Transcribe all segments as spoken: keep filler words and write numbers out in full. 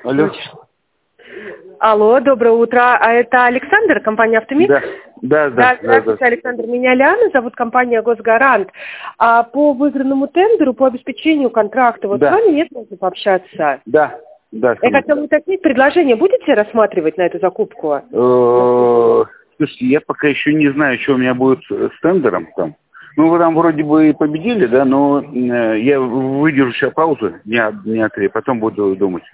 Алло. Алло, доброе утро. А это Александр, компания «Автомикс»? Да, да, да. Да, здравствуйте, да, да. Александр. Меня Лиана, зовут компания «Госгарант». А по выигранному тендеру, по обеспечению контракта, вот да. с вами нет можно пообщаться? Да, да. Я хотела уточнить, предложение будете рассматривать на эту закупку? Слушайте, я пока еще не знаю, что у меня будет с тендером там. Ну, вы там вроде бы и победили, да, но я выдержу сейчас паузу, дня, дня три, потом буду думать.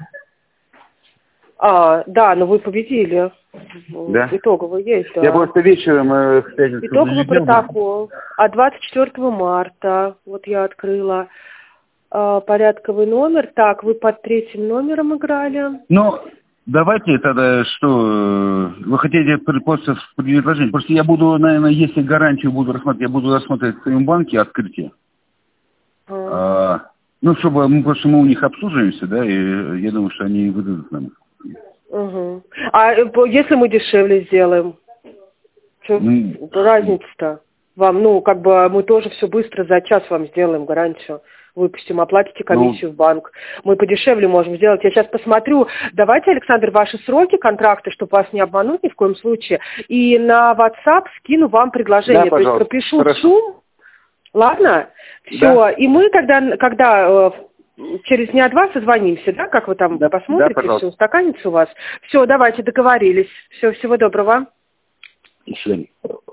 А, да, но вы победили. Да? Итоговый есть, да. Я просто вечером э, в пятницу... Итоговый протокол. А двадцать четвёртого марта, вот я открыла, а, порядковый номер. Так, вы под третьим номером играли. Ну, давайте тогда что, вы хотите просто предложение? Просто я буду, наверное, если гарантию буду рассматривать, я буду рассматривать в своем банке открытие. А. А, ну, чтобы мы, просто мы у них обслуживаемся, да, и я думаю, что они выдадут нам. Угу. А если мы дешевле сделаем? Что mm. разница-то? Вам, ну, как бы мы тоже все быстро за час вам сделаем гарантию. Выпустим, оплатите комиссию ну. в банк. Мы подешевле можем сделать. Я сейчас посмотрю. Давайте, Александр, ваши сроки контракта, чтобы вас не обмануть ни в коем случае. И на WhatsApp скину вам предложение. Да, то есть пропишу сумму. Ладно? Все. Да. И мы, когда, когда через дня два созвонимся, да, как вы там да, посмотрите, да, все устаканится у вас. Все, давайте, договорились. Все, всего доброго. До свидания.